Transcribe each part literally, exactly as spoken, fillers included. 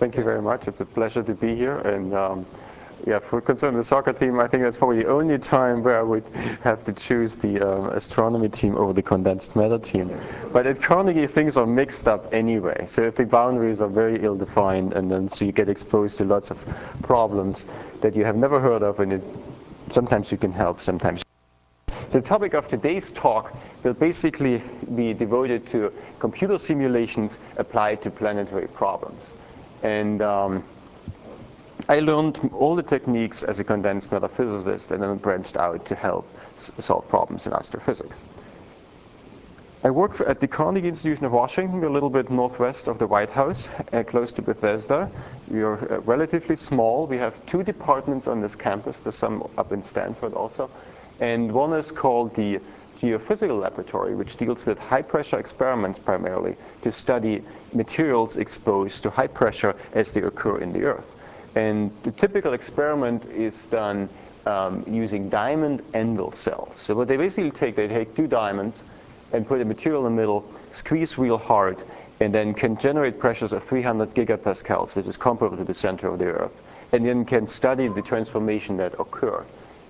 thank you very much. It's a pleasure to be here. And um, yeah, for concerning the soccer team, I think that's probably the only time where I would have to choose the um, astronomy team over the condensed matter team. But at Carnegie, things are mixed up anyway. So the boundaries are very ill-defined, and then so you get exposed to lots of problems that you have never heard of, and it, sometimes you can help, sometimes. The topic of today's talk will basically be devoted to computer simulations applied to planetary problems. And um, I learned all the techniques as a condensed matter physicist, and then branched out to help s solve problems in astrophysics. I work at the Carnegie Institution of Washington, a little bit northwest of the White House, uh, close to Bethesda. We are uh, relatively small. We have two departments on this campus. There's some up in Stanford also. And one is called the Geophysical Laboratory, which deals with high-pressure experiments primarily to study materials exposed to high pressure as they occur in the Earth. And the typical experiment is done um, using diamond anvil cells. So what they basically take, they take two diamonds and put a material in the middle, squeeze real hard, and then can generate pressures of three hundred gigapascals, which is comparable to the center of the Earth, and then can study the transformation that occurred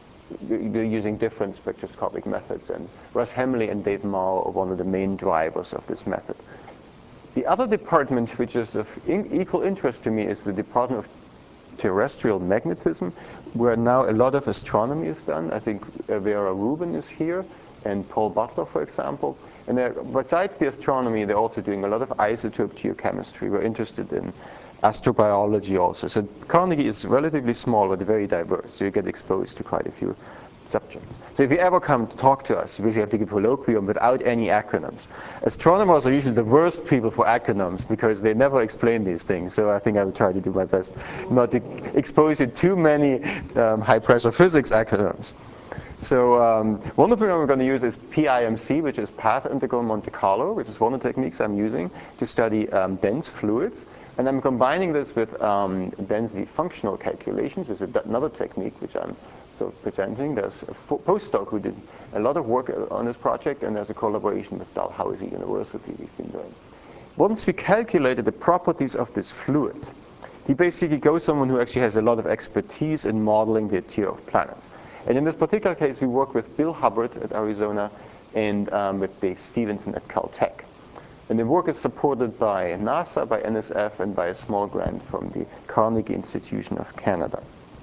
using different spectroscopic methods. And Russ Hemley and Dave Mao are one of the main drivers of this method. The other department, which is of in equal interest to me, is the Department of Terrestrial Magnetism, where now a lot of astronomy is done. I think uh, Vera Rubin is here, and Paul Butler, for example. And besides the astronomy, they're also doing a lot of isotope geochemistry. We're interested in astrobiology also. So Carnegie is relatively small but very diverse, so you get exposed to quite a few subjects. So if you ever come to talk to us, you basically have to give a colloquium without any acronyms. Astronomers are usually the worst people for acronyms because they never explain these things. So I think I will try to do my best not to expose you to too many um, high-pressure physics acronyms. So um, one of them I'm going to use is P I M C, which is Path Integral Monte Carlo, which is one of the techniques I'm using to study um, dense fluids. And I'm combining this with um, density functional calculations, which is another technique which I'm sort of presenting. There's a postdoc who did a lot of work on this project, and there's a collaboration with Dalhousie University we've been doing. Once we calculated the properties of this fluid, he basically goes someone who actually has a lot of expertise in modeling the interior of planets. And in this particular case, we work with Bill Hubbard at Arizona and um, with Dave Stevenson at Caltech. And the work is supported by NASA, by N S F, and by a small grant from the Carnegie Institution of Canada.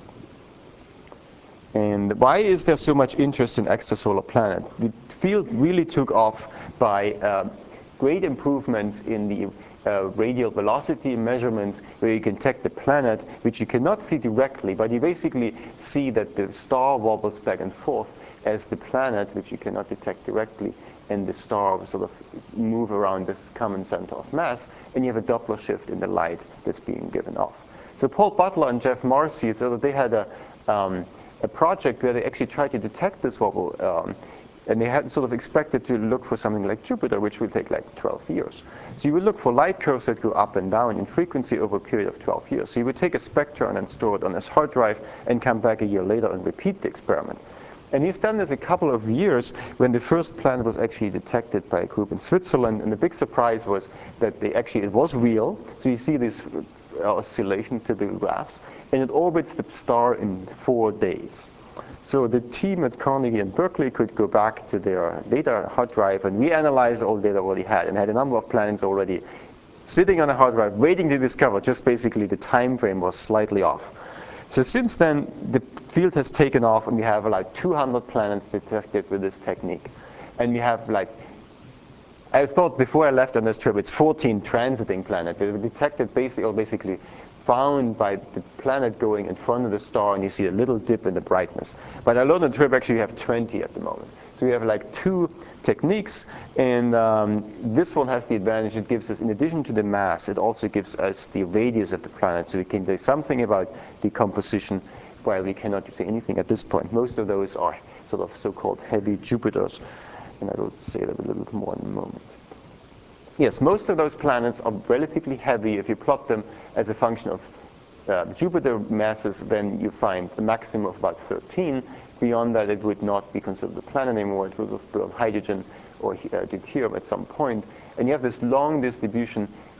And why is there so much interest in extrasolar planets? The field really took off by uh, great improvements in the uh, radial velocity measurements, where you can detect the planet, which you cannot see directly, but you basically see that the star wobbles back and forth as the planet, which you cannot detect directly, and the star sort of move around this common center of mass, and you have a Doppler shift in the light that's being given off. So Paul Butler and Jeff Marcy, so they had a, um, a project where they actually tried to detect this wobble, um, and they had sort of expected to look for something like Jupiter, which will take like twelve years. So you would look for light curves that go up and down in frequency over a period of twelve years. So you would take a spectrum and store it on his hard drive and come back a year later and repeat the experiment. And he's done this a couple of years when the first planet was actually detected by a group in Switzerland. And the big surprise was that they actually, it was real. So you see these oscillation typical graphs. And it orbits the star in four days. So the team at Carnegie and Berkeley could go back to their data hard drive and reanalyze all the data already had, and had a number of planets already sitting on a hard drive waiting to discover. Just basically the time frame was slightly off. So since then, the field has taken off, and we have like two hundred planets detected with this technique. And we have like, I thought before I left on this trip, it's fourteen transiting planets. They were detected basically, or basically found by the planet going in front of the star, and you see a little dip in the brightness. But I learned on the trip actually we have twenty at the moment. So we have like two techniques, and um, this one has the advantage. It gives us, in addition to the mass, it also gives us the radius of the planet, so we can say something about the composition, while we cannot say anything at this point. Most of those are sort of so-called heavy Jupiters, and I will say that a little bit more in a moment. Yes, most of those planets are relatively heavy. If you plot them as a function of uh, Jupiter masses, then you find the maximum of about thirteen. Beyond that, it would not be considered a planet anymore. It would have hydrogen or uh, deuterium at some point. And you have this long distribution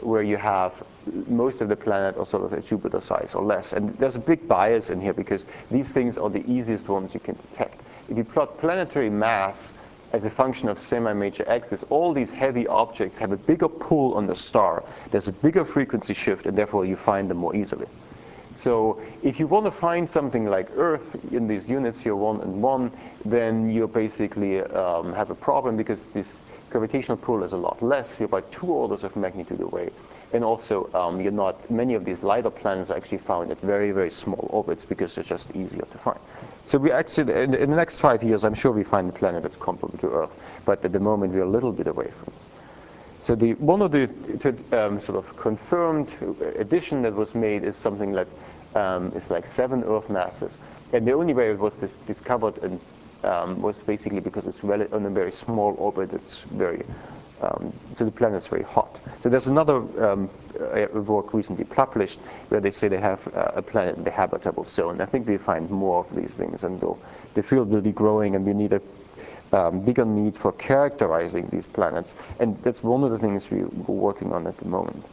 where you have most of the planet are sort of a Jupiter size or less. And there's a big bias in here because these things are the easiest ones you can detect. If you plot planetary mass as a function of semi-major axis, all these heavy objects have a bigger pull on the star. There's a bigger frequency shift, and therefore you find them more easily. So if you want to find something like Earth in these units here, one and one, then you basically um, have a problem because this gravitational pull is a lot less. You're about two orders of magnitude away. And also, um, you're not, many of these lighter planets are actually found at very, very small orbits because they're just easier to find. So we actually, in, in the next five years, I'm sure we find a planet that's comparable to Earth. But at the moment, we're a little bit away from it. So the, one of the um, sort of confirmed addition that was made is something like, um, it's like seven Earth masses. And the only way it was dis discovered and, um, was basically because it's on a very small orbit. It's very, um, so the planet's very hot. So there's another um, work recently published where they say they have uh, a planet in the habitable zone. I think we find more of these things, and the field will be growing, and we need a um, bigger need for characterizing these planets. And that's one of the things we, we're working on at the moment.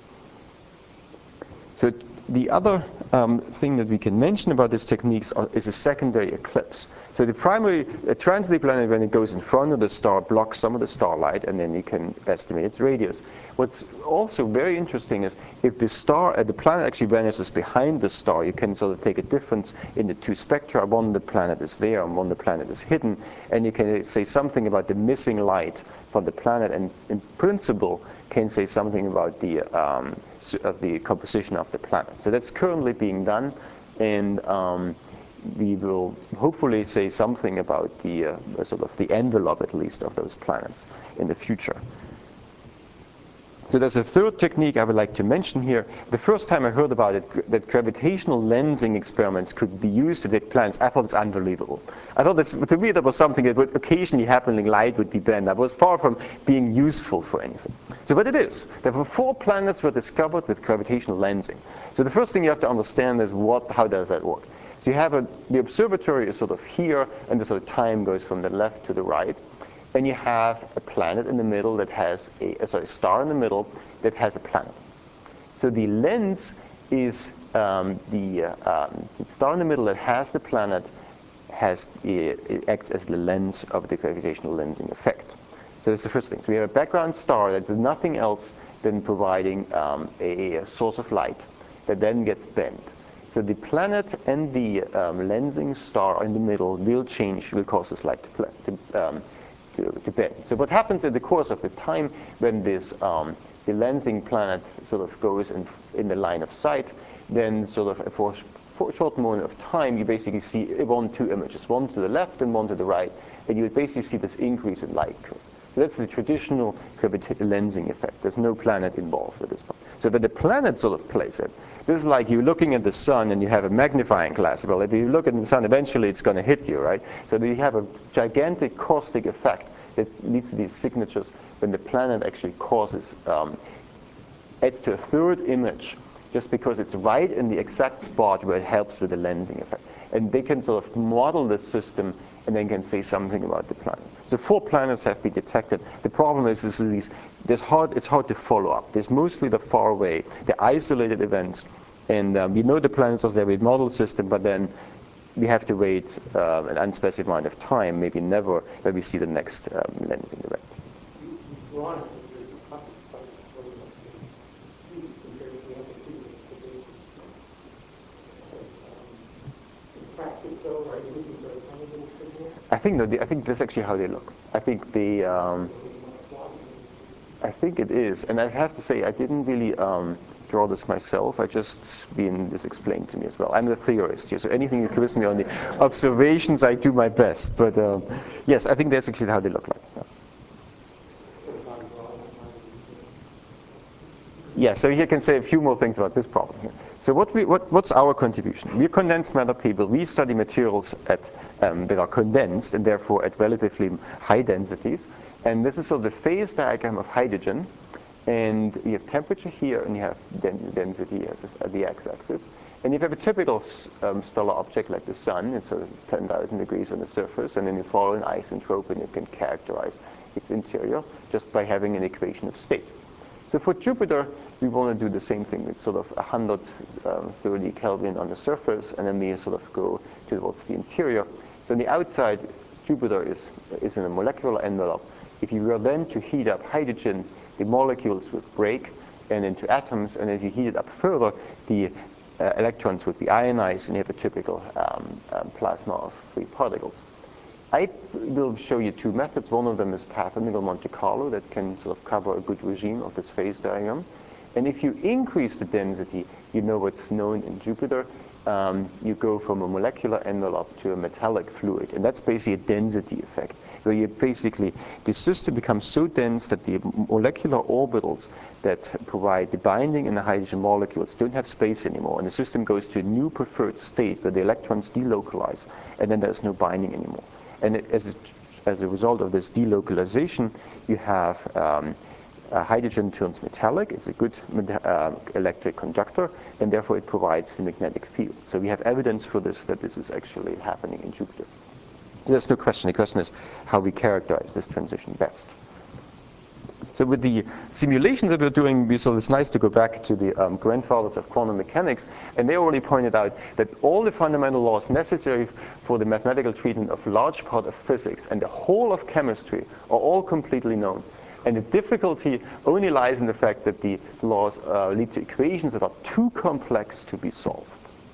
So the other um, thing that we can mention about these techniques are, is a secondary eclipse. So the primary, a transit planet, when it goes in front of the star, blocks some of the starlight, and then you can estimate its radius. What's also very interesting is if the star, uh, the planet actually vanishes behind the star, you can sort of take a difference in the two spectra. One, the planet is there, and one, the planet is hidden, and you can say something about the missing light from the planet, and in principle can say something about the um, of the composition of the planet. So that's currently being done, and um, we will hopefully say something about the uh, sort of the envelope, at least, of those planets in the future. So there's a third technique I would like to mention here. The first time I heard about it, that gravitational lensing experiments could be used to detect planets, I thought it's unbelievable. I thought that's, to me that was something that would occasionally happen, like light would be bent. That was far from being useful for anything. So but it is. There were four planets were discovered with gravitational lensing. So the first thing you have to understand is what, how does that work? So you have a, the observatory is sort of here, and the sort of time goes from the left to the right. And you have a planet in the middle that has a, sorry, star in the middle that has a planet. So the lens is um, the, uh, um, the star in the middle that has the planet has it, it acts as the lens of the gravitational lensing effect. So that's the first thing. So we have a background star that does nothing else than providing um, a, a source of light that then gets bent. So the planet and the um, lensing star in the middle will change, will cause this light to, to um, To, to bend. So what happens in the course of the time when this um, the lensing planet sort of goes in, in the line of sight, then sort of for, for a short moment of time you basically see one, two images, one to the left and one to the right, and you would basically see this increase in light curve. So that's the traditional lensing effect. There's no planet involved at this point. So that the planet sort of plays it. This is like you looking at the sun and you have a magnifying glass. Well, if you look at the sun, eventually it's going to hit you, right? So you have a gigantic caustic effect that leads to these signatures when the planet actually causes, um, adds to a third image just because it's right in the exact spot where it helps with the lensing effect. And they can sort of model this system and then can say something about the planet. So four planets have been detected. The problem is, is these, there's hard, it's hard to follow up. There's mostly the far away, the isolated events. And um, we know the planets are there with model system, but then we have to wait uh, an unspecified amount of time, maybe never, when we see the next um, lensing event. I think no, I think that's actually how they look. I think the, um, I think it is, and I have to say I didn't really um, draw this myself. I just been this explained to me as well. I'm the theorist here, so anything you quiz me on the observations, I do my best. But um, yes, I think that's actually how they look like. Yeah. Yeah, so here I can say a few more things about this problem here. So what we, what, what's our contribution? We're condensed matter people. We study materials at, um, that are condensed and therefore at relatively high densities. And this is sort of the phase diagram of hydrogen. And you have temperature here and you have density as the x-axis. And if you have a typical um, stellar object like the sun, it's sort of ten thousand degrees on the surface, and then you follow an isotrope and you can characterize its interior just by having an equation of state. So for Jupiter, we want to do the same thing. It's sort of one hundred thirty Kelvin on the surface, and then we sort of go towards the interior. So on the outside, Jupiter is, is in a molecular envelope. If you were then to heat up hydrogen, the molecules would break and into atoms, and if you heat it up further, the uh, electrons would be ionized, and you have a typical um, um, plasma of free particles. I will show you two methods. One of them is path-integral Monte Carlo that can sort of cover a good regime of this phase diagram. And if you increase the density, you know what's known in Jupiter, um, you go from a molecular envelope to a metallic fluid. And that's basically a density effect, where you basically, the system becomes so dense that the molecular orbitals that provide the binding in the hydrogen molecules don't have space anymore. And the system goes to a new preferred state where the electrons delocalize, and then there's no binding anymore. And it, as, a, as a result of this delocalization, you have um, uh, hydrogen turns metallic. It's a good uh, electric conductor, and therefore it provides the magnetic field. So we have evidence for this, that this is actually happening in Jupiter. There's no question. The question is how we characterize this transition best. So with the simulations that we're doing, we, so it's nice to go back to the um, grandfathers of quantum mechanics, and they already pointed out that all the fundamental laws necessary for the mathematical treatment of large part of physics and the whole of chemistry are all completely known. And the difficulty only lies in the fact that the laws uh, lead to equations that are too complex to be solved.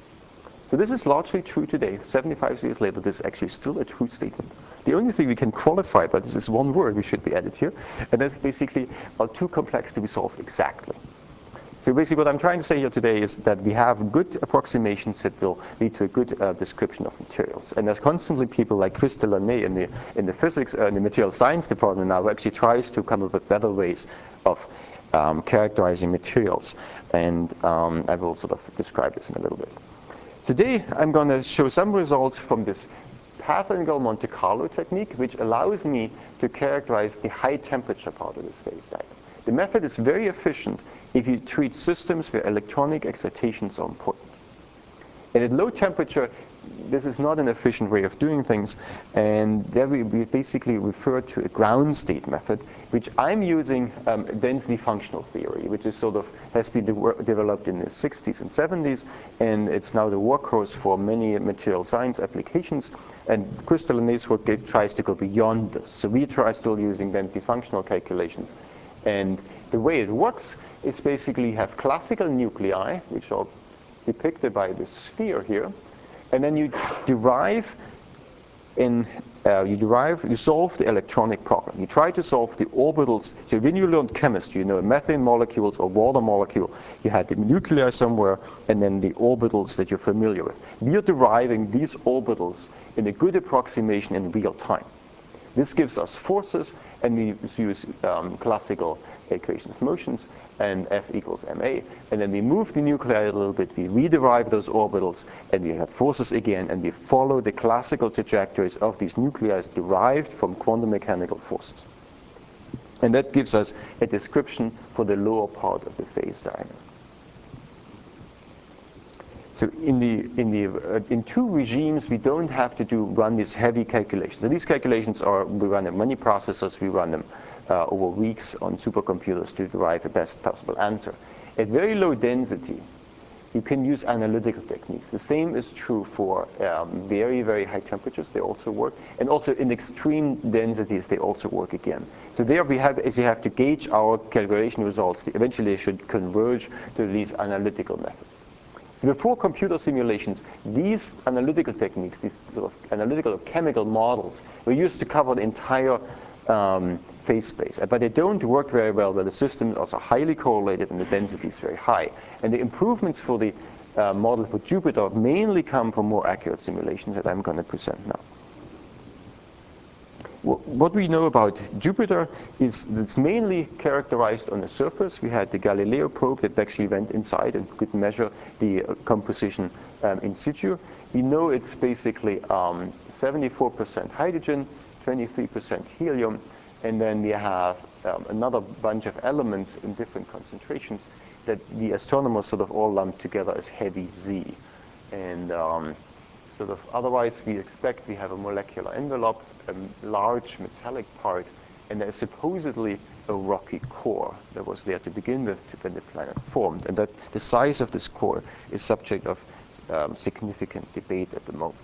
So this is largely true today. seventy-five years later, this is actually still a true statement. The only thing we can qualify by this is one word, which should be added here, and that's basically are too complex to be solved exactly. So basically what I'm trying to say here today is that we have good approximations that will lead to a good uh, description of materials. And there's constantly people like Chris Delaney in the, in the physics, uh, in the material science department now, who actually tries to come up with better ways of um, characterizing materials. And um, I will sort of describe this in a little bit. Today, I'm going to show some results from this path-integral Monte Carlo technique, which allows me to characterize the high temperature part of this phase diagram. The method is very efficient if you treat systems where electronic excitations are important. And at low temperature, this is not an efficient way of doing things, and there we, we basically refer to a ground state method, which I'm using um, density functional theory, which is sort of has been de developed in the sixties and seventies, and it's now the workhorse for many material science applications. And Chris Delaney's work tries to go beyond this. So we try still using density functional calculations. And the way it works is basically you have classical nuclei, which are depicted by this sphere here, and then you derive in uh, you derive you solve the electronic problem. You try to solve the orbitals. So when you learned chemistry, you know methane molecules or water molecule, you had the nuclei somewhere, and then the orbitals that you're familiar with. We are deriving these orbitals in a good approximation in real time. This gives us forces, and we use um, classical equations of motions, and F equals ma, and then we move the nuclei a little bit, we rederive those orbitals, and we have forces again, and we follow the classical trajectories of these nuclei derived from quantum mechanical forces. And that gives us a description for the lower part of the phase diagram. So in the in the uh, in two regimes, we don't have to do run these heavy calculations. So these calculations are we run in many processors. We run them uh, over weeks on supercomputers to derive the best possible answer. At very low density, you can use analytical techniques. The same is true for um, very very high temperatures. They also work, and also in extreme densities, they also work again. So there we have, as you have to gauge our calculation results. Eventually, they should converge to these analytical methods. So before computer simulations, these analytical techniques, these sort of analytical or chemical models, were used to cover the entire um, phase space. But they don't work very well where the systems are also highly correlated and the density is very high. And the improvements for the uh, model for Jupiter mainly come from more accurate simulations that I'm going to present now. What we know about Jupiter is that it's mainly characterized on the surface. We had the Galileo probe that actually went inside and could measure the uh, composition um, in situ. We know it's basically um, seventy-four percent hydrogen, twenty-three percent helium, and then we have um, another bunch of elements in different concentrations that the astronomers sort of all lump together as heavy Z. And um, sort of otherwise we expect we have a molecular envelope, a large metallic part, and there's supposedly a rocky core that was there to begin with when the planet formed, and that the size of this core is subject of um, significant debate at the moment.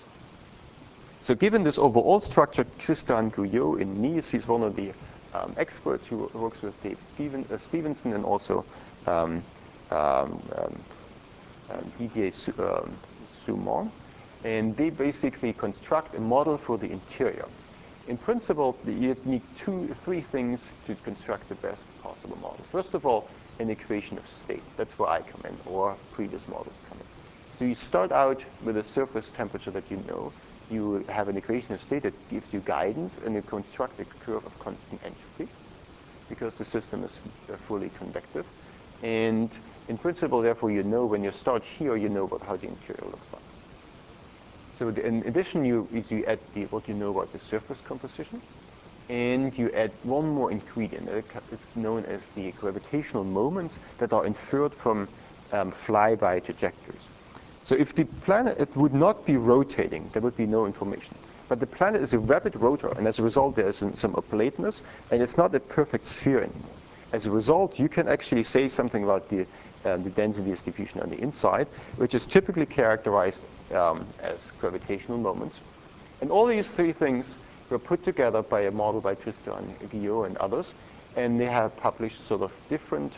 So given this overall structure, Tristan Guyot in Nice, he's one of the um, experts who works with Dave Steven, uh, Stevenson and also um, um, um, um, Didier um, Soumont, and they basically construct a model for the interior. In principle, you need two, three things to construct the best possible model. First of all, an equation of state. That's where I come in, or previous models come in. So you start out with a surface temperature that you know. You have an equation of state that gives you guidance, and you construct a curve of constant entropy, because the system is fully convective. And in principle, therefore, you know when you start here, you know what, how the interior looks like. So the, in addition, you, you add the, what you know about the surface composition, and you add one more ingredient. It's known as the gravitational moments that are inferred from um, flyby trajectories. So if the planet it would not be rotating, there would be no information. But the planet is a rapid rotor, and as a result, there is some, some oblateness, and it's not a perfect sphere anymore. As a result, you can actually say something about the, uh, the density distribution on the inside, which is typically characterized um, as gravitational moments. And all these three things were put together by a model by Tristan Guyot and others, and they have published sort of different,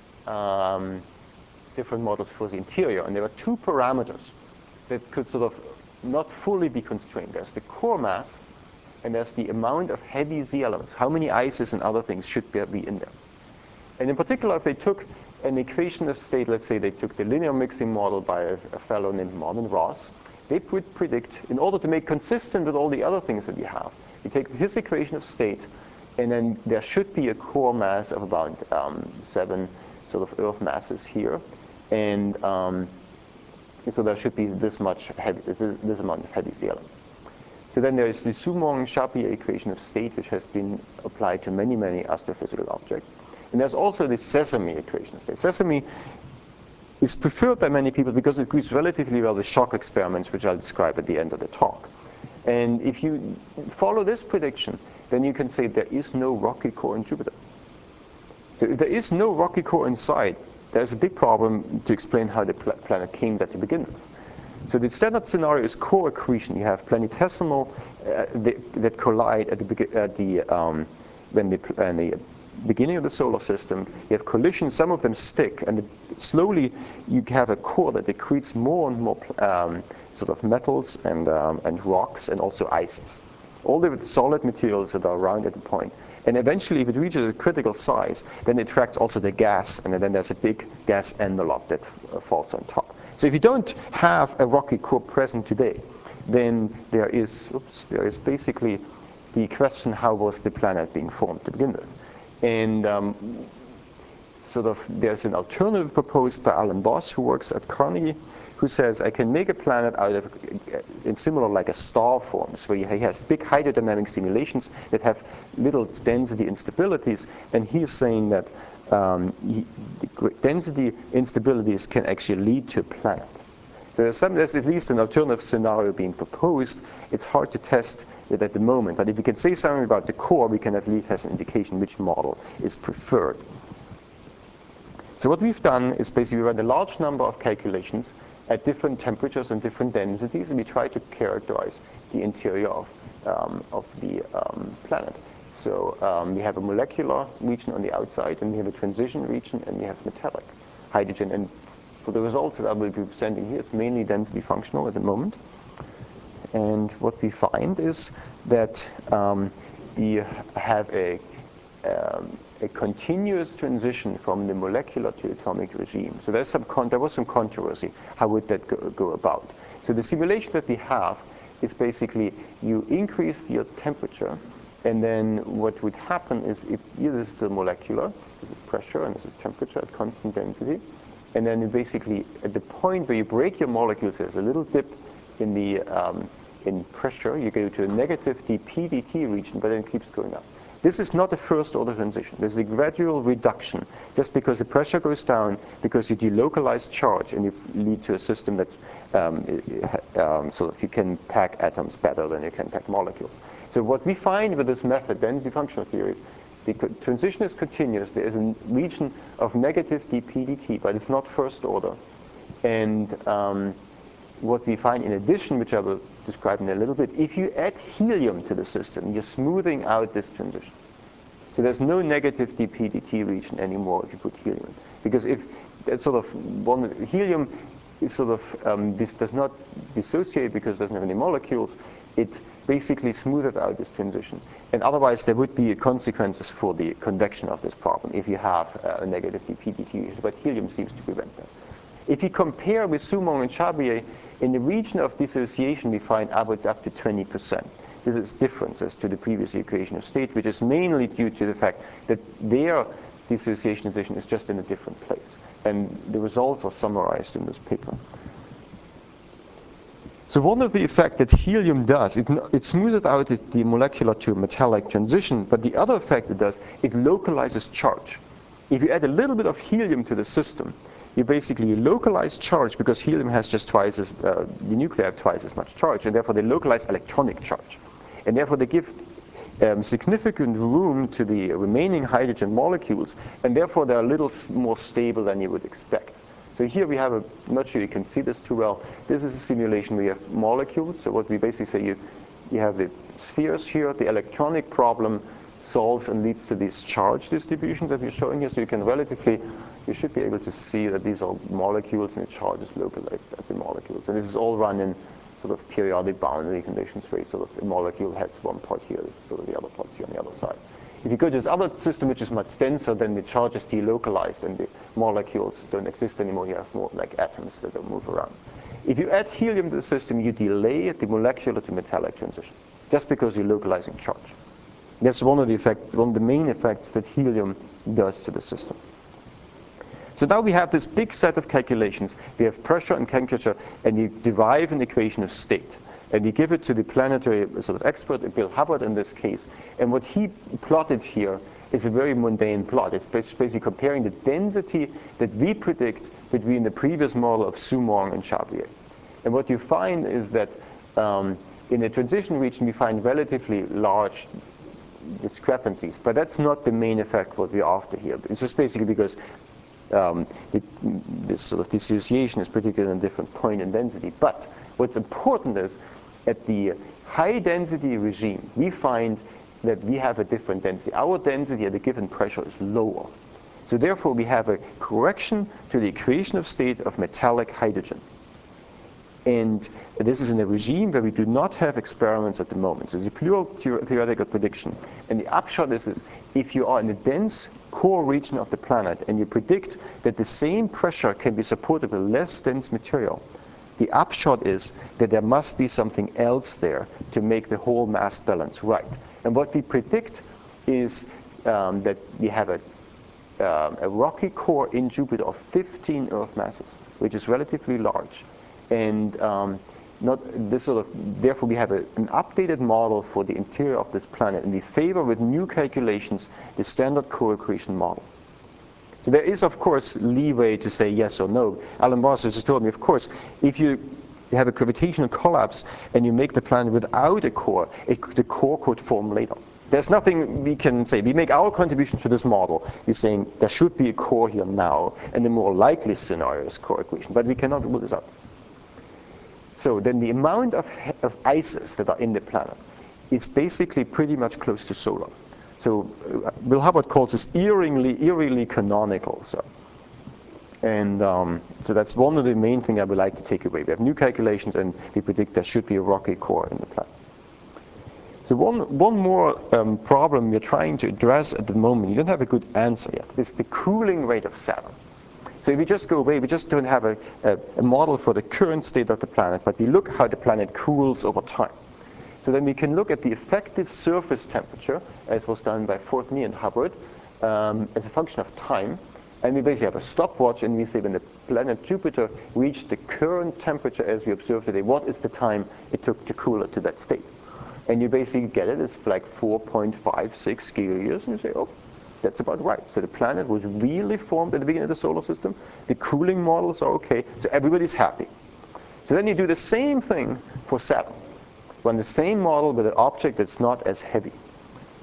um, different models for the interior. And there are two parameters that could sort of not fully be constrained. There's the core mass, and there's the amount of heavy Z elements. How many ices and other things should be in there? And in particular, if they took an equation of state, let's say they took the linear mixing model by a, a fellow named Marvin Ross, they would predict, in order to make consistent with all the other things that we have, you take his equation of state, and then there should be a core mass of about um, seven sort of Earth masses here, and um, so there should be this much heavy, this, this amount of heavy Z elements. So then there is the Soumont-Charpy equation of state, which has been applied to many, many astrophysical objects. And there's also the Sesame equation of state. Sesame is preferred by many people because it agrees relatively well with shock experiments, which I'll describe at the end of the talk. And if you follow this prediction, then you can say there is no rocky core in Jupiter. So if there is no rocky core inside, there's a big problem to explain how the pl planet came there to begin with. So the standard scenario is core accretion. You have planetesimal uh, that, that collide at the, at the um, when the, when the beginning of the solar system. You have collisions, some of them stick, and slowly you have a core that accretes more and more um, sort of metals and, um, and rocks and also ices. All the solid materials that are around at the point. And eventually, if it reaches a critical size, then it attracts also the gas, and then there's a big gas envelope that uh, falls on top. So if you don't have a rocky core present today, then there is, oops, there is basically the question, how was the planet being formed to begin with? And um, sort of there's an alternative proposed by Alan Boss, who works at Carnegie, who says, I can make a planet out of, in similar like a star forms, where he has big hydrodynamic simulations that have little density instabilities, and he's saying that um, he, density instabilities can actually lead to a planet. So there's, some, there's at least an alternative scenario being proposed. It's hard to test it at the moment, but if we can say something about the core, we can at least have an indication which model is preferred. So what we've done is basically we run a large number of calculations at different temperatures and different densities, and we try to characterize the interior of, um, of the um, planet. So um, we have a molecular region on the outside, and we have a transition region, and we have metallic hydrogen. And for the results that I will be presenting here, it's mainly density functional at the moment. And what we find is that um, we have a, um, a continuous transition from the molecular to atomic regime. So there's some con there was some controversy. How would that go, go about? So the simulation that we have is basically you increase your temperature, and then what would happen is if here this is the molecular, this is pressure, and this is temperature at constant density. And then you basically, at the point where you break your molecules, there's a little dip in the um, in pressure. You go to a negative dP dt region, but then it keeps going up. This is not a first order transition. This is a gradual reduction, just because the pressure goes down, because you delocalize charge and you lead to a system that's um, um, so that you can pack atoms better than you can pack molecules. So what we find with this method, density functional theory, The transition is continuous. There is a region of negative dp dt, but it's not first order. And um, what we find in addition, which I will describe in a little bit, if you add helium to the system, you're smoothing out this transition. So there's no negative dp dt region anymore if you put helium in. Because if that's sort of one, helium is sort of, um, this does not dissociate because it doesn't have any molecules, it basically smoothes out this transition. And otherwise there would be consequences for the convection of this problem if you have uh, a negative dp dt region, but helium seems to prevent that. If you compare with Soumong and Chabrier, in the region of dissociation we find upwards up to twenty percent. This is differences to the previous equation of state, which is mainly due to the fact that their dissociation position is just in a different place. And the results are summarized in this paper. So one of the effects that helium does, it, it smoothes out the molecular to metallic transition, but the other effect it does, it localizes charge. If you add a little bit of helium to the system, you basically localize charge because helium has just twice as, uh, the nuclei have twice as much charge, and therefore they localize electronic charge. And therefore they give um, significant room to the remaining hydrogen molecules, and therefore they're a little more stable than you would expect. So here we have a, I'm not sure you can see this too well, this is a simulation where you have molecules. So what we basically say, you, you have the spheres here, the electronic problem solves and leads to these charge distributions that we're showing here. So you can relatively, you should be able to see that these are molecules and the charge is localized at the molecules. And this is all run in sort of periodic boundary conditions where sort of the molecule has one part here, sort of the other part here on the other side. If you go to this other system which is much denser, then the charge is delocalized and the molecules don't exist anymore. You have more like atoms that don't move around. If you add helium to the system, you delay the molecular to metallic transition, just because you're localizing charge. That's one of the effects, one of the main effects that helium does to the system. So now we have this big set of calculations. We have pressure and temperature, and you derive an equation of state. And you give it to the planetary sort of expert, Bill Hubbard in this case. And what he plotted here is a very mundane plot. It's basically comparing the density that we predict between the previous model of Soumong and Chabrier. And what you find is that um, in the transition region, we find relatively large discrepancies. But that's not the main effect what we're after here. It's just basically because um, it, this sort of dissociation is particularly in a different point in density. But what's important is at the high density regime, we find that we have a different density. Our density at a given pressure is lower. So therefore we have a correction to the equation of state of metallic hydrogen. And this is in a regime where we do not have experiments at the moment. So it's a pure theoretical prediction. And the upshot is this: if you are in a dense core region of the planet and you predict that the same pressure can be supported with less dense material, the upshot is that there must be something else there to make the whole mass balance right. And what we predict is um, that we have a, um, a rocky core in Jupiter of fifteen Earth masses, which is relatively large. And um, not this sort of, therefore we have a, an updated model for the interior of this planet, and we favor with new calculations the standard core accretion model. So there is, of course, leeway to say yes or no. Alan Boss has just told me, of course, if you have a gravitational collapse and you make the planet without a core, it, the core could form later. There's nothing we can say. We make our contribution to this model. We're saying there should be a core here now, and the more likely scenario is core accretion, but we cannot rule this out. So then the amount of, of ices that are in the planet is basically pretty much close to solar. So uh, Bill Hubbard calls this eerily, eerily canonical. So, and um, so that's one of the main things I would like to take away. We have new calculations, and we predict there should be a rocky core in the planet. So one, one more um, problem we're trying to address at the moment, you don't have a good answer yet, is the cooling rate of Saturn. So if we just go away, we just don't have a, a, a model for the current state of the planet, but we look how the planet cools over time. So then we can look at the effective surface temperature, as was done by Fortney and Hubbard, um, as a function of time. And we basically have a stopwatch, and we say when the planet Jupiter reached the current temperature as we observe today, what is the time it took to cool it to that state? And you basically get it as like four point five six gigayears, and you say, oh, that's about right. So the planet was really formed at the beginning of the solar system. The cooling models are okay, so everybody's happy. So then you do the same thing for Saturn. Run the same model with an object that's not as heavy.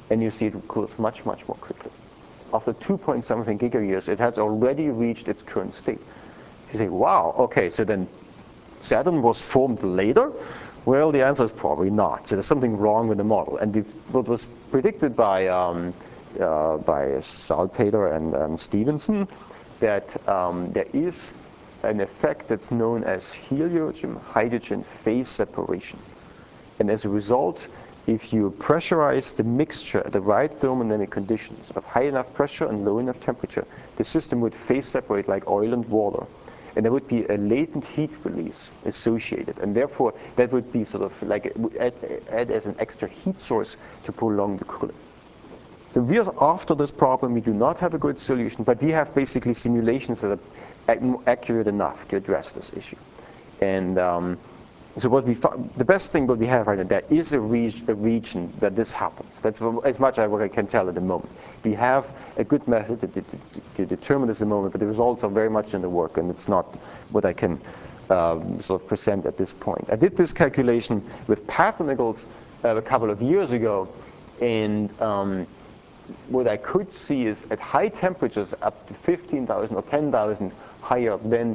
and you see it cools much, much more quickly. After two point something gigayears, it has already reached its current state. You say, wow, okay, so then Saturn was formed later? Well, the answer is probably not. So there's something wrong with the model. And the, what was predicted by, um, uh, by Salpeter and um, Stevenson, that um, there is an effect that's known as helium-hydrogen phase separation. And as a result, if you pressurize the mixture at the right thermodynamic conditions of high enough pressure and low enough temperature, the system would phase separate like oil and water. And there would be a latent heat release associated. And therefore, that would be sort of like, add, add as an extra heat source to prolong the cooling. So we are after this problem. We do not have a good solution, but we have basically simulations that are accurate enough to address this issue. And um, so what we found, the best thing what we have right now, there is a, reg a region that this happens. That's as much as what I can tell at the moment. We have a good method to, to, to determine this at the moment, but the results are very much in the work, and it's not what I can um, sort of present at this point. I did this calculation with Path-Nichols uh, a couple of years ago, and um, what I could see is at high temperatures up to fifteen thousand or ten thousand higher, then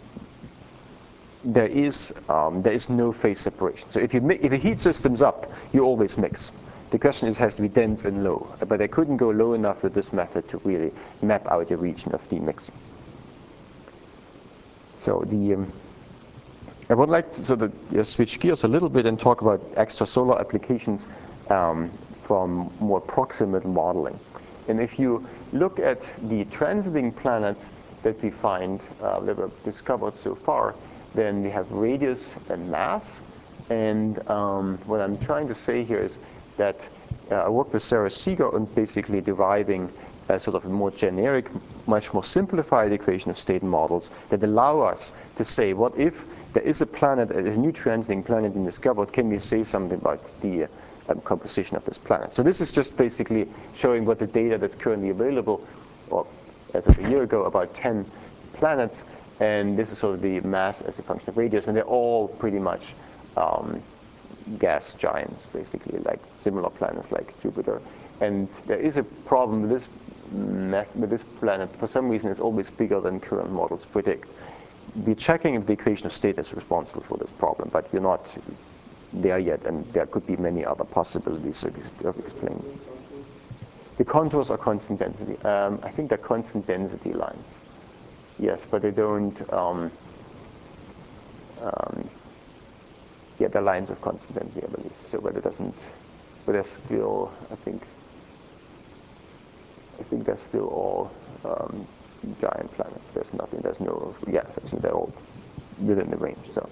there is um, there is no phase separation. So if you if the heat system's up, you always mix. The question is, it has to be dense and low, but I couldn't go low enough with this method to really map out a region of demixing. So the um, I would like to sort of uh, switch gears a little bit and talk about extrasolar applications um, from more proximate modeling. And if you look at the transiting planets that we find uh, that were discovered so far, then we have radius and mass. And um, what I'm trying to say here is that uh, I worked with Sarah Seeger on basically deriving a sort of a more generic, much more simplified equation of state models that allow us to say, what if there is a planet, a new transiting planet being discovered, can we say something about the um, composition of this planet? So this is just basically showing what the data that's currently available, or as of a year ago, about ten planets, and this is sort of the mass as a function of radius, and they're all pretty much um, gas giants, basically, like similar planets like Jupiter. And there is a problem with this, with this planet. For some reason, it's always bigger than current models predict. We're checking if the equation of state is responsible for this problem, but we're not there yet, and there could be many other possibilities of explaining. The contours are constant density. Um, I think they're constant density lines. Yes, but they don't, um, um, yeah, they're lines of constant density, I believe. So, but it doesn't, but they're still, I think, I think they're still all um, giant planets. There's nothing, there's no, yeah, so they're all within the range, so.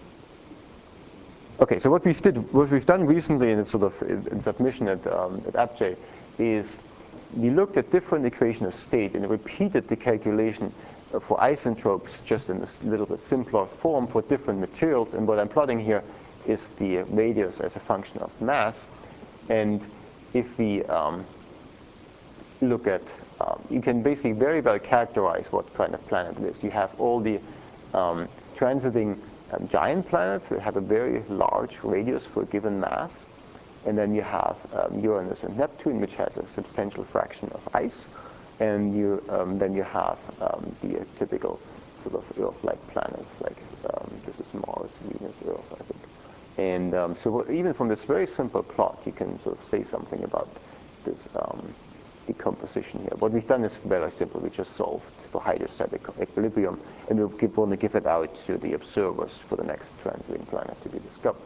Okay, so what we've did, what we've done recently in a sort of in submission at, um, at AppJ is we looked at different equation of state and repeated the calculation for isentropes just in a little bit simpler form for different materials. And what I'm plotting here is the radius as a function of mass. And if we um, look at, um, you can basically very well characterize what kind of planet it is. You have all the um, transiting um, giant planets that have a very large radius for a given mass. And then you have um, Uranus and Neptune, which has a substantial fraction of ice. And you, um, then you have um, the uh, typical sort of Earth-like planets, like um, this is Mars, Venus, Earth, I think. And um, so even from this very simple plot, you can sort of say something about this um, decomposition here. What we've done is very simple. We just solved for hydrostatic equilibrium, and we'll give, want to give it out to the observers for the next transiting planet to be discovered.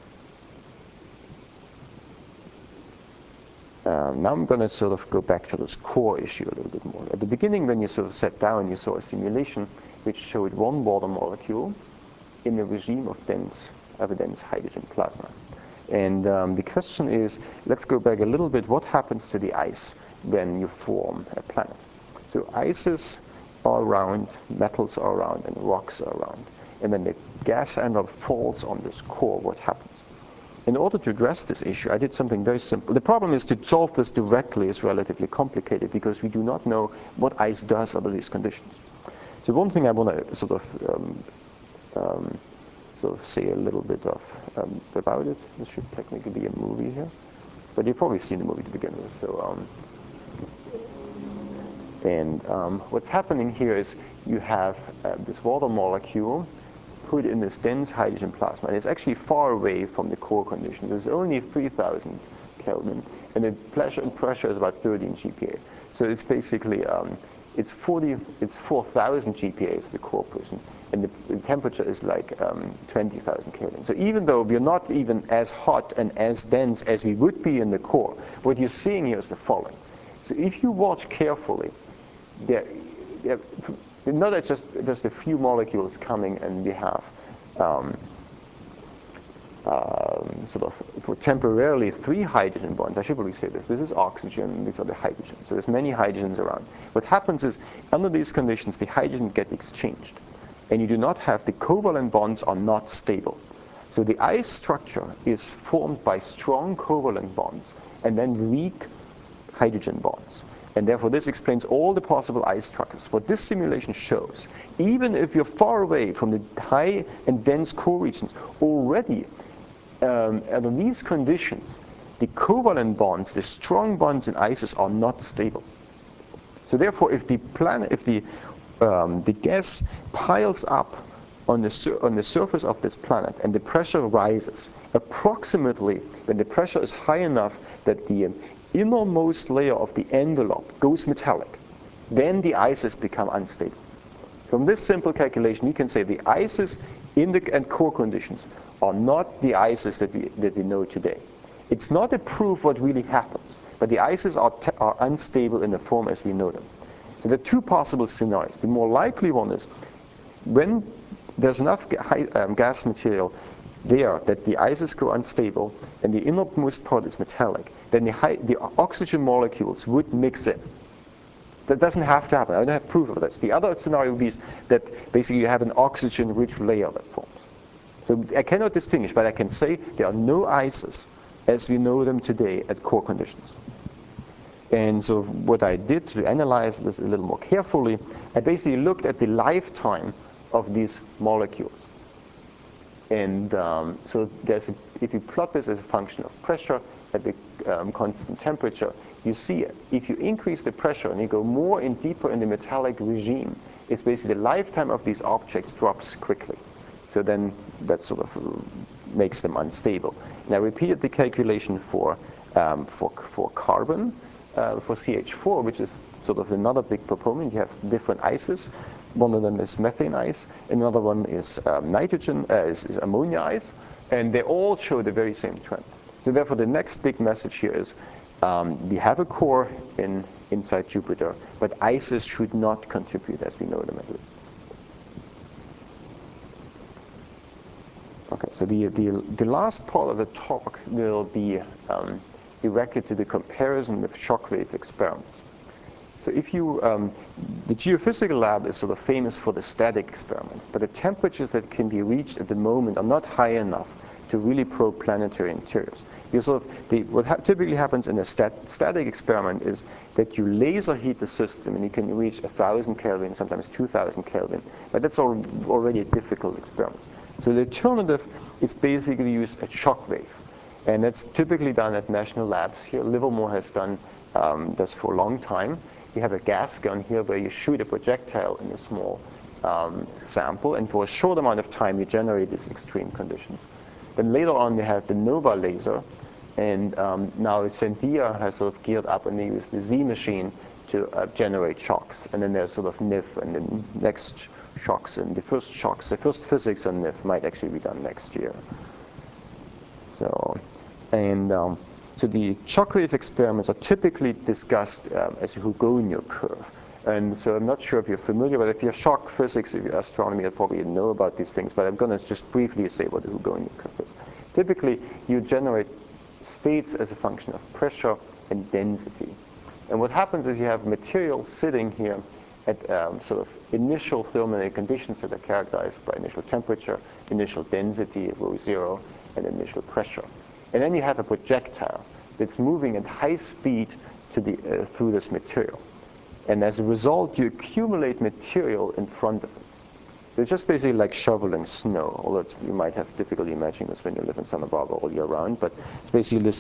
Um, now I'm going to sort of go back to this core issue a little bit more. At the beginning, when you sort of sat down, you saw a simulation which showed one water molecule in a regime of dense, of a dense hydrogen plasma. And um, the question is, let's go back a little bit. What happens to the ice when you form a planet? So ices are around, metals are around, and rocks are around. And when the gas envelope falls on this core, what happens? In order to address this issue, I did something very simple. The problem is to solve this directly is relatively complicated because we do not know what ice does under these conditions. So one thing I want to sort of um, um, sort of say a little bit of um, about it. This should technically be a movie here, but you've probably seen the movie to begin with. So, um, and um, what's happening here is you have uh, this water molecule put in this dense hydrogen plasma. And it's actually far away from the core conditions. It's only three thousand Kelvin, and the pressure, pressure is about thirteen G P A. So it's basically um, it's forty, it's four thousand G P A is the core position, and the, the temperature is like um, twenty thousand Kelvin. So even though we're not even as hot and as dense as we would be in the core, what you're seeing here is the following. So if you watch carefully, there, there, not that just just a few molecules coming, and we have um, um, sort of for temporarily three hydrogen bonds. I should probably say this. This is oxygen. These are the hydrogens. So there's many hydrogens around. What happens is under these conditions, the hydrogen get exchanged, and you do not have the covalent bonds are not stable. So the ice structure is formed by strong covalent bonds and then weak hydrogen bonds. And therefore, this explains all the possible ice structures. What this simulation shows, even if you're far away from the high and dense core regions, already um, under these conditions, the covalent bonds, the strong bonds in ices, are not stable. So therefore, if the planet, if the um, the gas piles up on the sur on the surface of this planet and the pressure rises, approximately when the pressure is high enough that the innermost layer of the envelope goes metallic, then the ices become unstable. From this simple calculation, we can say the ices in the and core conditions are not the ices that we, that we know today. It's not a proof what really happens, but the ices are, are unstable in the form as we know them. So there are two possible scenarios. The more likely one is when there's enough ga high, um, gas material there that the ices go unstable and the innermost part is metallic, then the, high, the oxygen molecules would mix in. That doesn't have to happen. I don't have proof of this. The other scenario would be that basically you have an oxygen-rich layer that forms. So I cannot distinguish, but I can say there are no ices as we know them today at core conditions. And so what I did to analyze this a little more carefully, I basically looked at the lifetime of these molecules. And um, so there's a, if you plot this as a function of pressure at the um, constant temperature, you see it. If you increase the pressure and you go more and deeper in the metallic regime, it's basically the lifetime of these objects drops quickly. So then that sort of makes them unstable. And I repeated the calculation for, um, for, for carbon, uh, for C H four, which is sort of another big proponent. You have different ices. One of them is methane ice. Another one is um, nitrogen, uh, is, is ammonia ice. And they all show the very same trend. So therefore, the next big message here is um, we have a core in, inside Jupiter, but ices should not contribute as we know them at least. Okay, so the, the, the last part of the talk will be um, directed to the comparison with shockwave experiments. So if you, um, the geophysical lab is sort of famous for the static experiments, but the temperatures that can be reached at the moment are not high enough to really probe planetary interiors. Because sort of the, what ha typically happens in a stat static experiment is that you laser heat the system and you can reach one thousand Kelvin, sometimes two thousand Kelvin, but that's al already a difficult experiment. So the alternative is basically use a shockwave. And that's typically done at national labs. Here, Livermore has done um, this for a long time. You have a gas gun here where you shoot a projectile in a small um, sample, and for a short amount of time you generate these extreme conditions. Then later on you have the NOVA laser, and um, now Sandia has sort of geared up and they use the Z machine to uh, generate shocks. And then there's sort of N I F and the next shocks, and the first shocks, the first physics on N I F might actually be done next year. So, and um, so the shockwave experiments are typically discussed um, as a Hugoniot curve. And so I'm not sure if you're familiar, but if you're shock physics, if you're astronomy, you probably know about these things, but I'm going to just briefly say what the Hugoniot curve is. Typically, you generate states as a function of pressure and density. And what happens is you have material sitting here at um, sort of initial thermal conditions that are characterized by initial temperature, initial density, rho zero, and initial pressure. And then you have a projectile that's moving at high speed to the, uh, through this material. And as a result, you accumulate material in front of it. It's just basically like shoveling snow, although it's, you might have difficulty imagining this when you live in Santa Barbara all year round, but it's basically this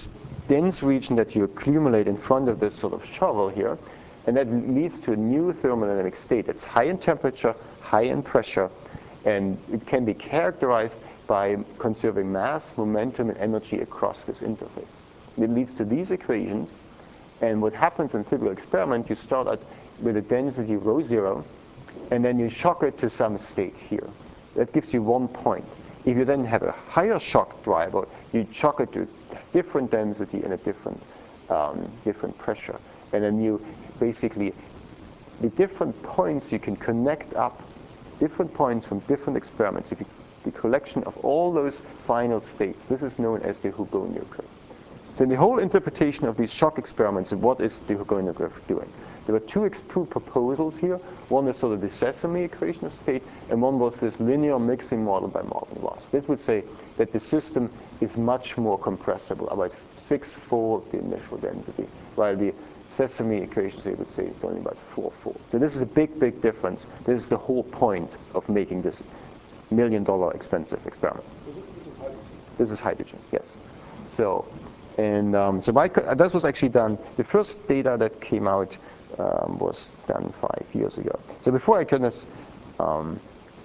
dense region that you accumulate in front of this sort of shovel here, and that leads to a new thermodynamic state that's high in temperature, high in pressure, and it can be characterized by conserving mass, momentum, and energy across this interface. It leads to these equations, and what happens in a typical experiment, you start at with a density rho zero, and then you shock it to some state here. That gives you one point. If you then have a higher shock driver, you shock it to different density and a different, um, different pressure. And then you basically, the different points you can connect up, different points from different experiments. If you, the collection of all those final states, this is known as the Hugoniot curve. So in the whole interpretation of these shock experiments, what is the Hugoniot curve doing? There were two, two proposals here. One is sort of the sesame equation of state, and one was this linear mixing model by Marvin Ross. This would say that the system is much more compressible, about six-fold the initial density, while the sesame equations, they would say it's only about four-fold. So this is a big, big difference. This is the whole point of making this million-dollar expensive experiment. This is hydrogen, yes. So, and um, so my, this was actually done, the first data that came out um, was done five years ago. So before I can just um,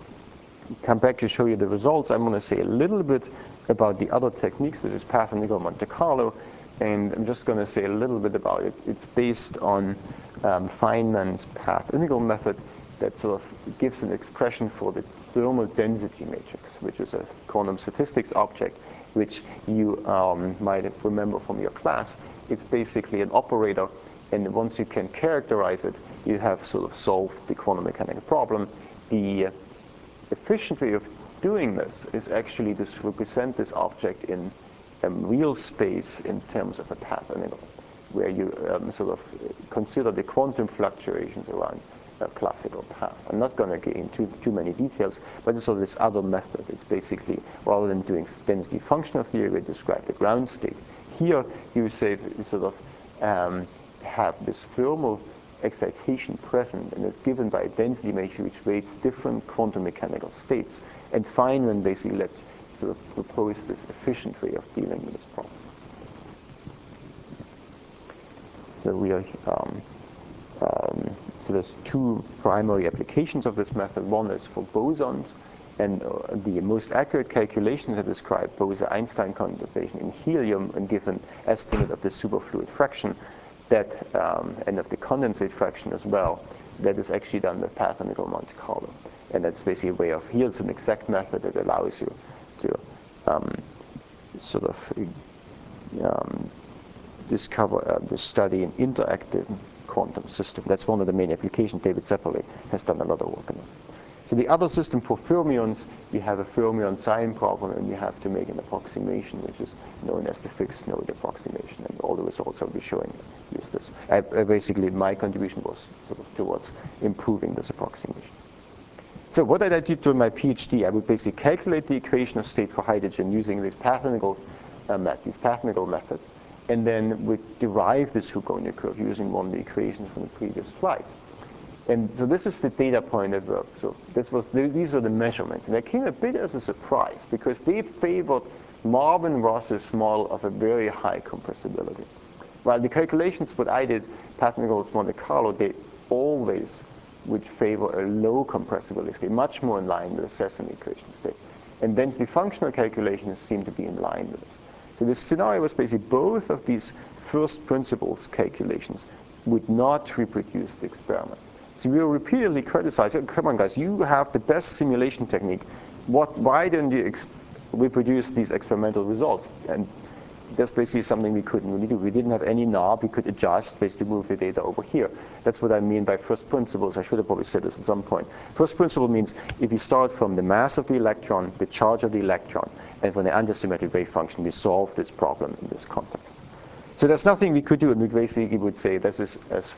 come back to show you the results, I'm going to say a little bit about the other techniques, which is path-integral Monte Carlo, and I'm just going to say a little bit about it. It's based on um, Feynman's path-integral method that sort of gives an expression for the thermal density matrix, which is a quantum statistics object, which you um, might remember from your class. It's basically an operator, and once you can characterize it, you have sort of solved the quantum mechanical problem. The efficient way of doing this is actually to represent this object in um, real space in terms of a path integral, where you um, sort of consider the quantum fluctuations around a classical path. I'm not going to get into too many details, but it's sort of this other method. It's basically, rather than doing density functional theory, we describe the ground state. Here, you say you sort of um, have this thermal excitation present, and it's given by a density matrix which weights different quantum mechanical states. And Feynman basically let sort of propose this efficient way of dealing with this problem. So we are um, um, so there's two primary applications of this method. One is for bosons, and uh, the most accurate calculations that describe Bose-Einstein condensation in helium and give an estimate of the superfluid fraction, that um, and of the condensate fraction as well. That is actually done with path-integral Monte Carlo, and that's basically a way of, here's an exact method that allows you to um, sort of um, discover, uh, to study an interactive quantum system. That's one of the main applications. David Zeppeli has done a lot of work on it. So the other system for fermions, you have a fermion sign problem, and you have to make an approximation, which is known as the fixed node approximation. And all the results I'll be showing use this. I, I basically, my contribution was sort of towards improving this approximation. So what did I do in my PhD? I would basically calculate the equation of state for hydrogen using these path-integral uh, met these path-integral methods, and then we derive this Hugoniot curve using one of the equations from the previous slide. And so this is the data point that worked. So this was, these were the measurements. And they came a bit as a surprise because they favored Marvin Ross's model of a very high compressibility. While the calculations what I did, path-integral Monte Carlo, they always would favor a low compressibility state, much more in line with the Sesame equation state. And density functional calculations seem to be in line with this. So this scenario was basically both of these first principles calculations would not reproduce the experiment. So we were repeatedly criticized, oh, come on guys, you have the best simulation technique. What, why don't you ex reproduce these experimental results? And that's basically something we couldn't really do. We didn't have any knob we could adjust, basically move the data over here. That's what I mean by first principles. I should have probably said this at some point. First principle means if you start from the mass of the electron, the charge of the electron, and from the antisymmetric wave function, we solve this problem in this context. So there's nothing we could do, and we basically would say this is, as,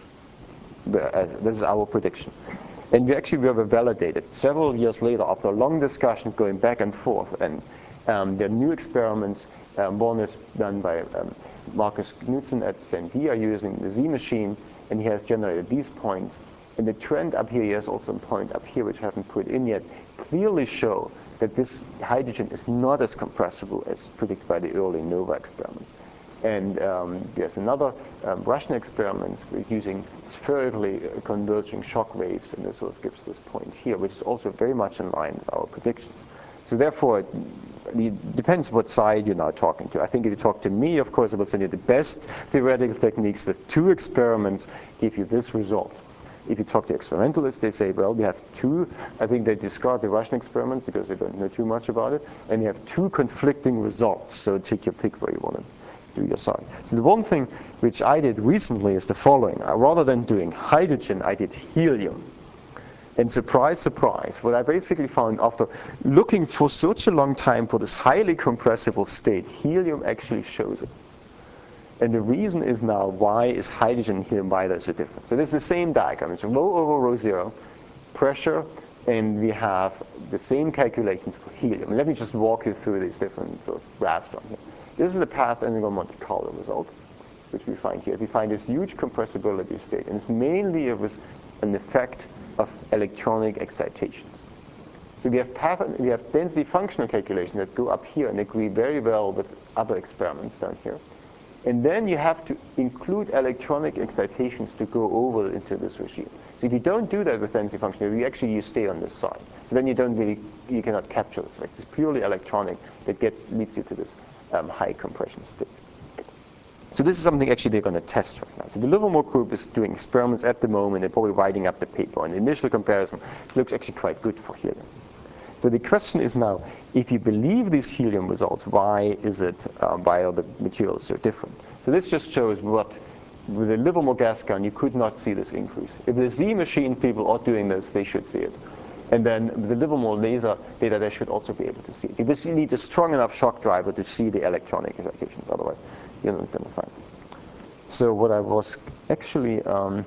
as, this is our prediction. And we actually were validated several years later after a long discussion going back and forth. And um, there are new experiments. Um, one is done by um, Marcus Knudsen at Sandia using the Z machine, and he has generated these points. And the trend up here, he has also a point up here which I haven't put in yet, clearly show that this hydrogen is not as compressible as predicted by the early NOVA experiment. And um, there's another um, Russian experiment with using spherically converging shock waves, and this sort of gives this point here, which is also very much in line with our predictions. So therefore, it, it depends what side you're now talking to. I think if you talk to me, of course, I would say the best theoretical techniques with two experiments give you this result. If you talk to experimentalists, they say, well, we have two, I think they discard the Russian experiment because they don't know too much about it, and you have two conflicting results, so take your pick where you want to do your side. So the one thing which I did recently is the following. I, rather than doing hydrogen, I did helium. And surprise, surprise, what I basically found after looking for such a long time for this highly compressible state, helium actually shows it. And the reason is now, why is hydrogen and helium, why they're so different? So this is the same diagram. It's rho over rho zero, pressure, and we have the same calculations for helium. And let me just walk you through these different sort of graphs on here. This is the path integral Monte Carlo result, which we find here. We find this huge compressibility state, and it's mainly a, an effect of electronic excitations. So we have, path, we have density functional calculations that go up here and agree very well with other experiments down here. And then you have to include electronic excitations to go over into this regime. So if you don't do that with density function, you actually you stay on this side. So then you don't really, you cannot capture this effect. It's purely electronic that gets leads you to this um, high compression state. So this is something actually they're going to test right now. So the Livermore group is doing experiments at the moment. They're probably writing up the paper. And the initial comparison looks actually quite good for helium. So the question is now, if you believe these helium results, why is it, um, why are the materials so different? So this just shows what, with the Livermore gas gun, you could not see this increase. If the Z machine people are doing this, they should see it. And then with the Livermore laser data, they should also be able to see it. Because you need a strong enough shock driver to see the electronic excitations, otherwise you're not going to find it. So what I was actually, um,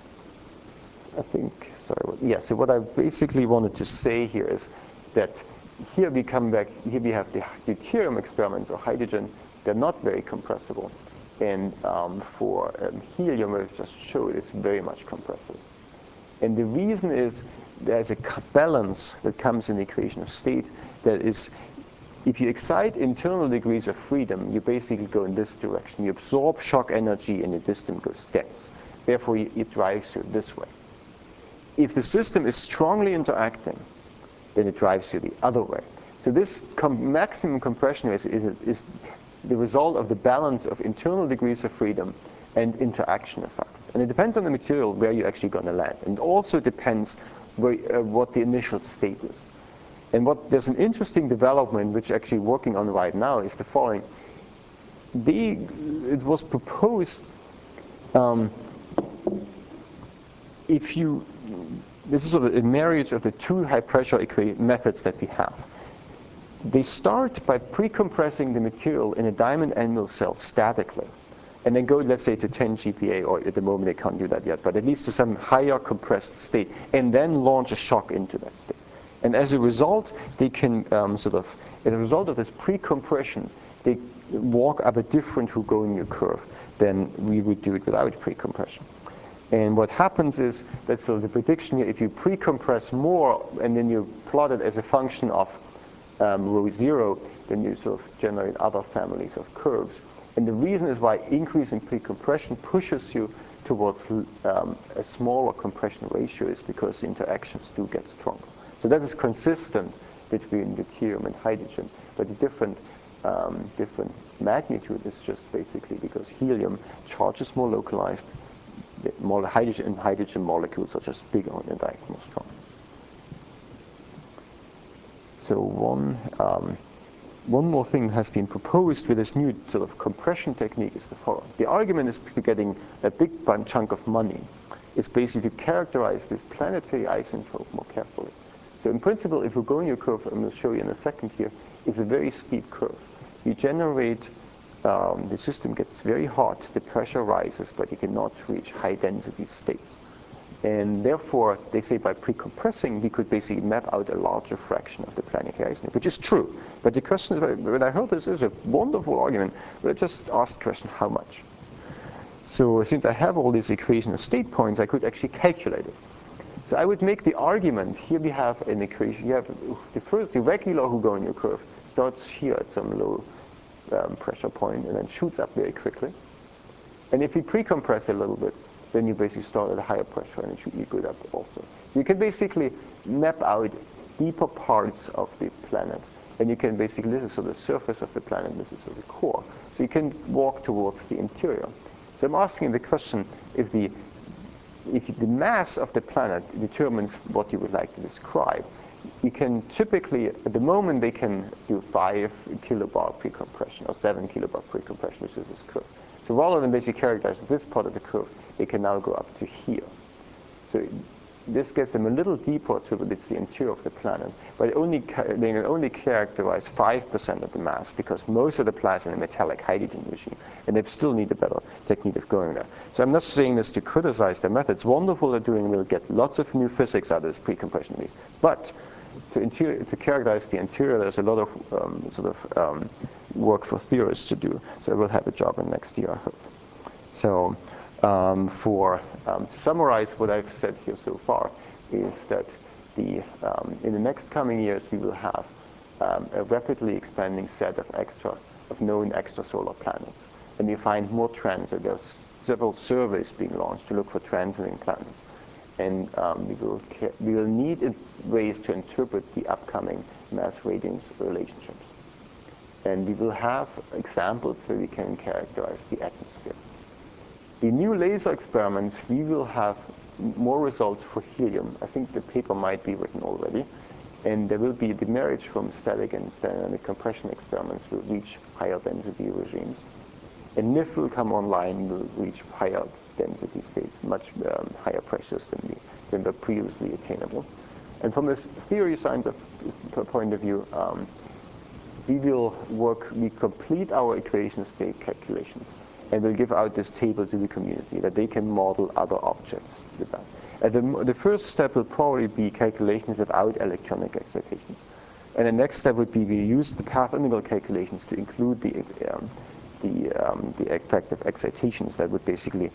I think, sorry, yeah, so what I basically wanted to say here is that here we come back, here we have the deuterium experiments or hydrogen, they're not very compressible. And um, for um, helium, as I just showed, it's very much compressible. And the reason is there's a balance that comes in the equation of state that is, if you excite internal degrees of freedom, you basically go in this direction. You absorb shock energy and your system goes dense. Therefore, it drives you this way. If the system is strongly interacting, then it drives you the other way. So this com maximum compression is, is, is the result of the balance of internal degrees of freedom and interaction effects. And it depends on the material where you're actually going to land. And it also depends where, uh, what the initial state is. And what there's an interesting development which actually working on right now is the following. The, it was proposed um, if you, this is sort of a marriage of the two high pressure methods that we have. They start by pre-compressing the material in a diamond anvil cell statically, and then go, let's say, to ten G P A, or at the moment they can't do that yet, but at least to some higher compressed state, and then launch a shock into that state. And as a result, they can um, sort of, as a result of this pre-compression, they walk up a different Hugoniot curve than we would do it without pre-compression. And what happens is, that's sort of the prediction here, if you pre-compress more and then you plot it as a function of um, rho zero, then you sort of generate other families of curves. And the reason is why increasing pre-compression pushes you towards um, a smaller compression ratio is because the interactions do get stronger. So that is consistent between deuterium and hydrogen, but the different, um, different magnitude is just basically because helium charge is more localized, more hydrogen and hydrogen molecules are just bigger and interact more strong. So one, um, one more thing has been proposed with this new sort of compression technique is the following. The argument is for getting a big chunk of money. It's basically to characterize this planetary isentrope more carefully. So in principle, if Hugoniot curve, I'm going to show you in a second here, is a very steep curve. You generate, um, the system gets very hot, the pressure rises, but you cannot reach high density states. And therefore, they say by pre-compressing, we could basically map out a larger fraction of the planetary isentrope, which is true. But the question is, when I heard this, is a wonderful argument, but I just asked the question, how much? So since I have all these equations of state points, I could actually calculate it. So I would make the argument, here we have an equation, you have the first, the regular Hugoniot curve starts here at some low um, pressure point and then shoots up very quickly. And if you pre-compress a little bit, then you basically start at a higher pressure and it should be good up also. So you can basically map out deeper parts of the planet. And you can basically, this is sort of the surface of the planet, this is sort of the core. So you can walk towards the interior. So I'm asking the question, if the, if the mass of the planet determines what you would like to describe, you can typically, at the moment, they can do five kilobar pre-compression or seven kilobar pre-compression, which is this curve. So rather than basically characterize this part of the curve, they can now go up to here. So this gets them a little deeper to the interior of the planet, but only they can only characterize five percent of the mass because most of the planet is in a metallic hydrogen regime, and they still need a better technique of going there. So I'm not saying this to criticize their method. It's wonderful they're doing. We'll get lots of new physics out of this pre-compression piece. But to, interior, to characterize the interior, there's a lot of um, sort of um, work for theorists to do. So we'll have a job in next year, I hope. So. Um, for um, to summarize what I've said here so far is that the um, in the next coming years we will have um, a rapidly expanding set of extra of known extrasolar planets, and we find more transit. There's several surveys being launched to look for transiting planets, and um, we will we will need ways to interpret the upcoming mass radiance relationships, and we will have examples where we can characterize the atmosphere. The new laser experiments, we will have more results for helium. I think the paper might be written already. And there will be the marriage from static and dynamic compression experiments will reach higher density regimes. And N I F will come online, will reach higher density states, much um, higher pressures than, the, than were previously attainable. And from a theory scientific point of view, um, we will work, we complete our equation state calculations. And we'll give out this table to the community that they can model other objects with that. And the, the first step will probably be calculations without electronic excitations. And the next step would be we use the path integral calculations to include the, um, the, um, the effect of excitations that would basically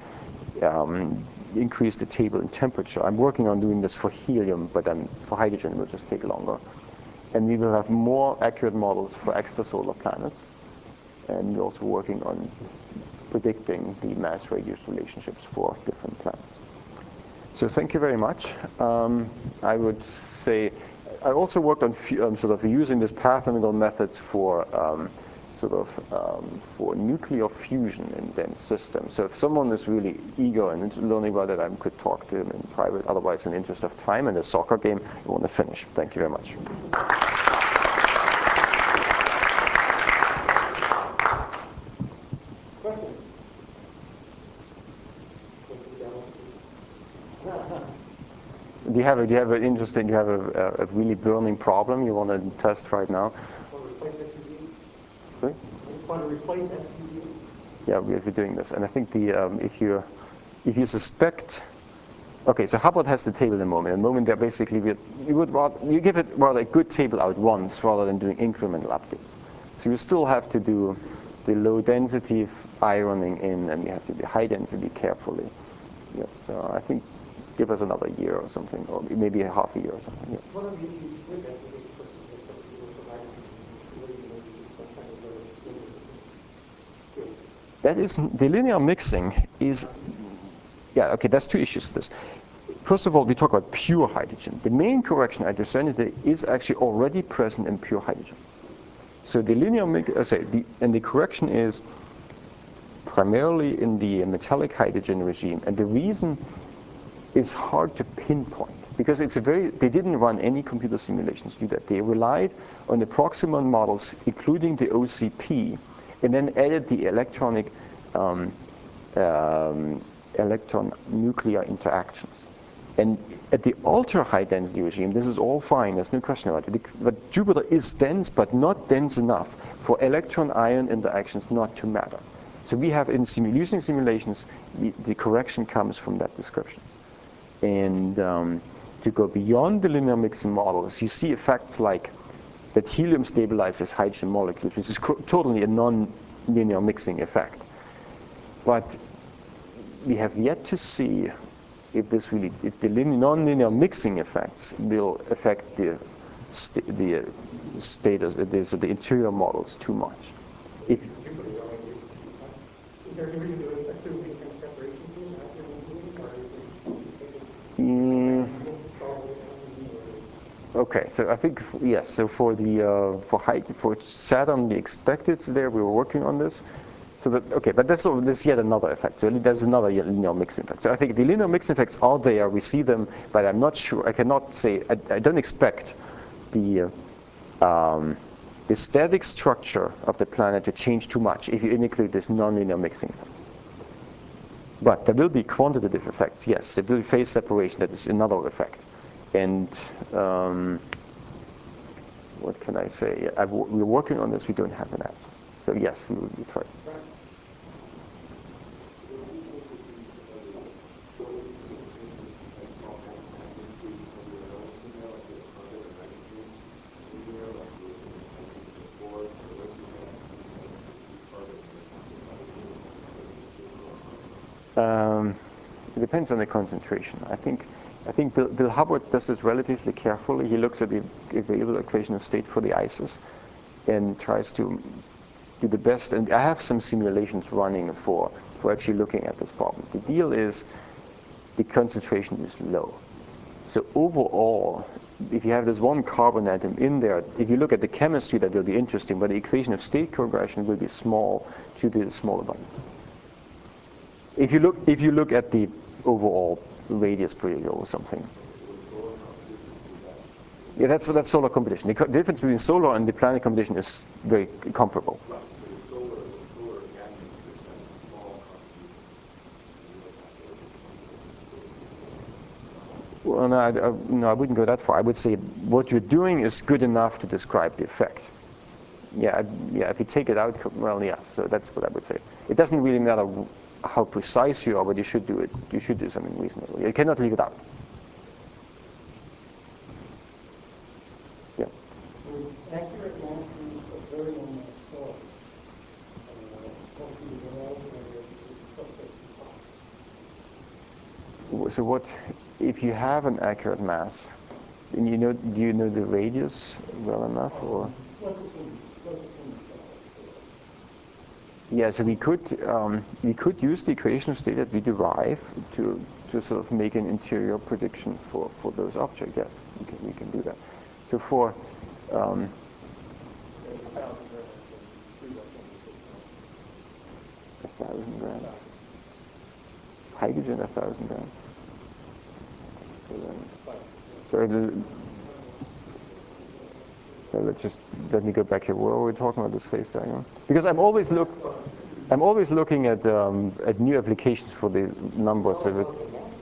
um, increase the table in temperature. I'm working on doing this for helium, but then for hydrogen it will just take longer. And we will have more accurate models for extrasolar planets. And we're also working on predicting the mass radius relationships for different planets. So thank you very much. Um, I would say I also worked on um, sort of using this path integral methods for um, sort of um, for nuclear fusion in dense systems. So if someone is really eager and learning about it, I could talk to them in private. Otherwise, in the interest of time and the soccer game, I want to finish. Thank you very much. Do you have a, do you have an interesting, do you have a, a really burning problem you want to test right now? Want to replace S C D? Sorry? I just want to replace S C D. Yeah, we're doing this, and I think the um, if you if you suspect, okay, so Hubbard has the table in the moment. In the moment, they're basically you would rather, you give it rather a good table out once rather than doing incremental updates. So you still have to do the low density ironing in, and you have to do the high density carefully. Yes, so I think. Give us another year or something, or maybe a half a year or something. Yes. One of the issues with S C D is that you were providing some kind of a That is, the linear mixing is, yeah, okay, there's two issues to this. First of all, we talk about pure hydrogen. The main correction I presented today is actually already present in pure hydrogen. So the linear mix, uh, sorry, the, and the correction is primarily in the metallic hydrogen regime. And the reason is hard to pinpoint because it's a very, they didn't run any computer simulations to do that. They relied on the Proximon models, including the O C P, and then added the electronic um, um, electron nuclear interactions. And at the ultra high density regime, this is all fine, there's no question about it. But Jupiter is dense, but not dense enough for electron ion interactions not to matter. So we have in simu using simulations, the, the correction comes from that description. And um, to go beyond the linear mixing models, you see effects like that helium stabilizes hydrogen molecules, which is totally a non-linear mixing effect. But we have yet to see if this really, if the non-linear mixing effects will affect the st the status, the, so the interior models too much. If, Jupiter, I mean, is there any reason to assume any kind of separation between that and moving, or is it mm, installed okay, so I think yes. So for the uh, for high, for Saturn, we expected there. We were working on this. So that okay, but that's this yet another effect. So there's another linear mixing effect. So I think the linear mixing effects are there. We see them, but I'm not sure. I cannot say. I, I don't expect the uh, um, the static structure of the planet to change too much if you include this nonlinear mixing effect. But there will be quantitative effects. Yes, there will be phase separation. That is another effect. And um, what can I say? I've, we're working on this. We don't have an answer. So yes, we will be trying. Um, it depends on the concentration. I think I think Bill, Bill Hubbard does this relatively carefully. He looks at the available equation of state for the ices and tries to do the best. And I have some simulations running for, for actually looking at this problem. The deal is the concentration is low. So overall, if you have this one carbon atom in there, if you look at the chemistry, that will be interesting, but the equation of state progression will be small due to the small abundance. If you look, if you look at the overall radius per year or something. Yeah, that's what that's solar competition. The co difference between solar and the planet competition is very comparable. Well, no I, I, no, I wouldn't go that far. I would say what you're doing is good enough to describe the effect. Yeah, I, yeah. If you take it out, well, yeah. So that's what I would say. It doesn't really matter how precise you are, but you should do it. You should do something reasonable. You cannot leave it out. Yeah. accurate masses of very low mass stars, uh, so what if you have an accurate mass? And you know, do you know the radius well enough, or? Yeah, so we could um, we could use the equation of state that we derive to to sort of make an interior prediction for, for those objects. Yes, we can we can do that. So for um, a thousand grams, hydrogen a thousand grams. So then, so it'll, so let's just let me go back here. Where were we talking about this phase diagram? Because I'm always look. I'm always looking at um, at new applications for the numbers. So that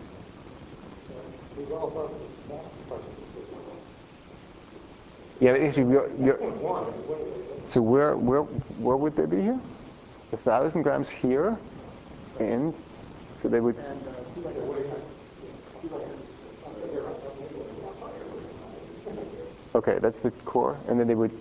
yeah, actually, we're, we're, so where where where would they be here? A thousand grams here, and so they would. Okay, that's the core, and then they would.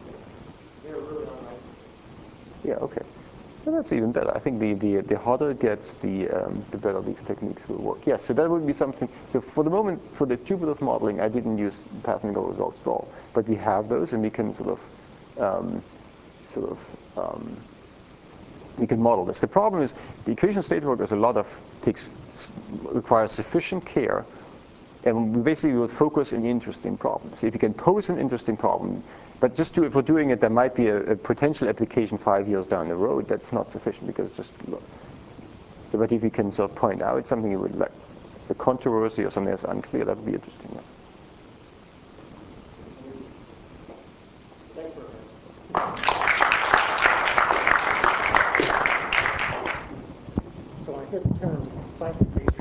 Yeah. Okay. Well, that's even better. I think the, the, the harder it gets, the, um, the better these techniques will work. Yes, so that would be something. So for the moment, for the Jupiter's modeling, I didn't use path-integral results at all. But we have those, and we can sort of, um, sort of, um, we can model this. The problem is the equation of state work is a lot of, takes, requires sufficient care, and we basically will focus on interesting problems. If you can pose an interesting problem, but just to, if we're doing it, there might be a, a potential application five years down the road. That's not sufficient because just look. But if you can sort of point out something you would like, the controversy or something that's unclear, that would be interesting. Yeah. So I hear the term classification.